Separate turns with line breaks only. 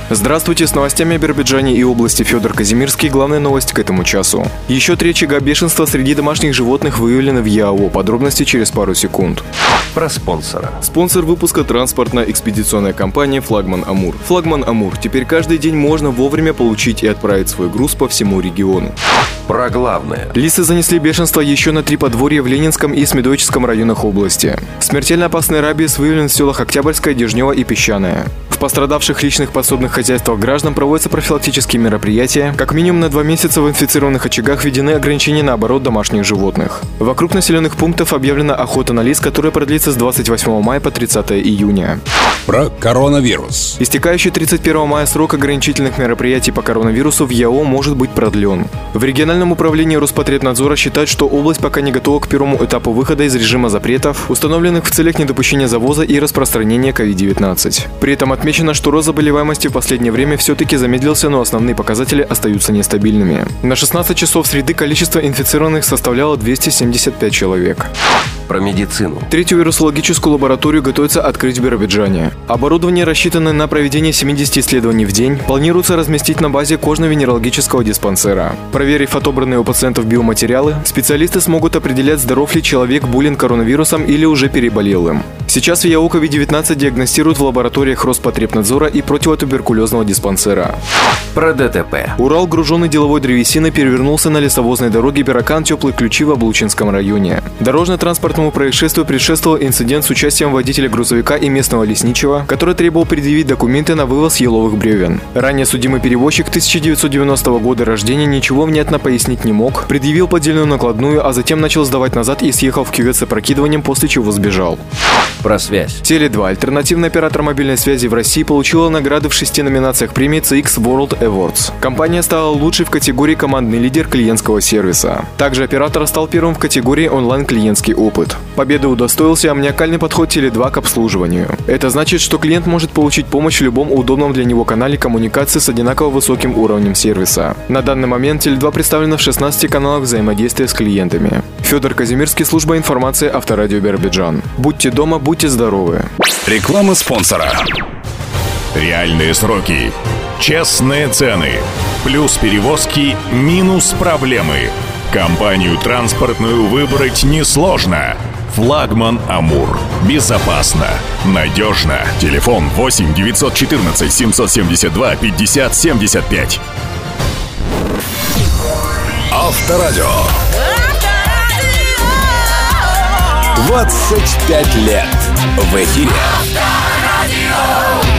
Здравствуйте, с новостями о Биробиджане и области Федор Казимирский. Главные новости к этому часу. Еще 3 очага бешенства среди домашних животных выявлены в ЯО. Подробности через пару секунд.
Про спонсора.
Спонсор выпуска — транспортно-экспедиционная компания «Флагман Амур». «Флагман Амур» — теперь каждый день можно вовремя получить и отправить свой груз по всему региону.
Про главное.
Лисы занесли бешенство еще на 3 подворья в Ленинском и Смедовическом районах области. Смертельно опасный рабиес выявлен в селах Октябрьское, Дежнево и Песчаное. В пострадавших личных подсобных хозяйствах граждан проводятся профилактические мероприятия. Как минимум на 2 месяца в инфицированных очагах введены ограничения на оборот домашних животных. Вокруг населенных пунктов объявлена охота на лис, которая продлится с 28 мая по 30 июня.
Про коронавирус.
Истекающий 31 мая срок ограничительных мероприятий по коронавирусу в ЯО может быть продлен. В региональном управлении Роспотребнадзора считают, что область пока не готова к первому этапу выхода из режима запретов, установленных в целях недопущения завоза и распространения COVID-19. При этом отмечено, что рост заболеваемости в последнее время все-таки замедлился, но основные показатели остаются нестабильными. На 16 часов среды количество инфицированных составляло 275 человек.
Про медицину.
3-ю вирусологическую лабораторию готовится открыть в Биробиджане. Оборудование, рассчитанное на проведение 70 исследований в день, планируется разместить на базе кожно-венерологического диспансера. Проверив отобранные у пациентов биоматериалы, специалисты смогут определять, здоров ли человек болен коронавирусом или уже переболел им. Сейчас в ЯО COVID-19 диагностируют в лабораториях Роспотребнадзора и противотуберкулезного диспансера.
Про ДТП.
Урал, груженный деловой древесиной, перевернулся на лесовозной дороге Беракан-Теплые Ключи в Облучинском районе. Дорожно-транспортному происшествию предшествовал инцидент с участием водителя грузовика и местного лесничего, который требовал предъявить документы на вывоз еловых бревен. Ранее судимый перевозчик 1990 года рождения ничего внятно пояснить не мог, предъявил поддельную накладную, а затем начал сдавать назад и съехал в кювет с опрокидыванием, после чего сбежал.
Про связь.
Теле2, альтернативный оператор мобильной связи в России, получила награды в 6 номинациях премии CX World Awards. Компания стала лучшей в категории «Командный лидер клиентского сервиса». Также оператор стал первым в категории «Онлайн-клиентский опыт». Победы удостоился амниакальный подход Теле2 к обслуживанию. Это значит, что клиент может получить помощь в любом удобном для него канале коммуникации с одинаково высоким уровнем сервиса. На данный момент Теле2 представлена в 16 каналах взаимодействия с клиентами. Федор Казимирский, служба информации Авторадио Биробиджан. Будьте дома, будьте здоровы.
Реклама спонсора.
Реальные сроки, честные цены, плюс перевозки, минус проблемы. Компанию транспортную выбрать несложно. «Флагман Амур». Безопасно, надежно. Телефон 8 914 772 50 75.
Авторадио. 25 лет в эфире.